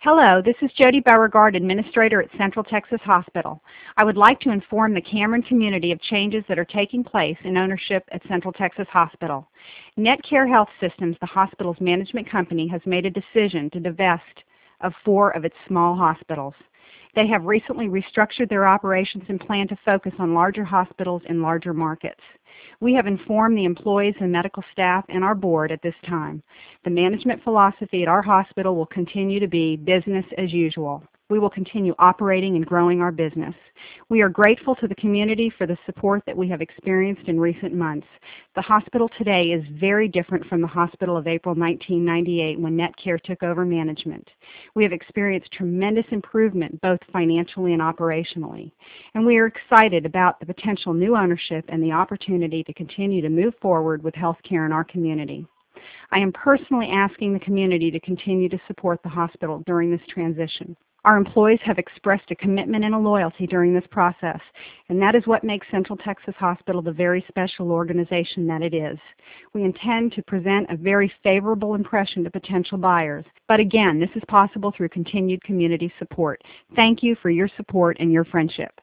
Hello, this is Jody Beauregard, Administrator at Central Texas Hospital. I would like to inform the Cameron community of changes that are taking place in ownership at Central Texas Hospital. NetCare Health Systems, the hospital's management company, has made a decision to divest of 4 of its small hospitals. They have recently restructured their operations and plan to focus on larger hospitals in larger markets. We have informed the employees and medical staff and our board at this time. The management philosophy at our hospital will continue to be business as usual. We will continue operating and growing our business. We are grateful to the community for the support that we have experienced in recent months. The hospital today is very different from the hospital of April 1998 when NetCare took over management. We have experienced tremendous improvement both financially and operationally, and we are excited about the potential new ownership and the opportunity to continue to move forward with health care in our community. I am personally asking the community to continue to support the hospital during this transition. Our employees have expressed a commitment and a loyalty during this process, and that is what makes Central Texas Hospital the very special organization that it is. We intend to present a very favorable impression to potential buyers, but again, this is possible through continued community support. Thank you for your support and your friendship.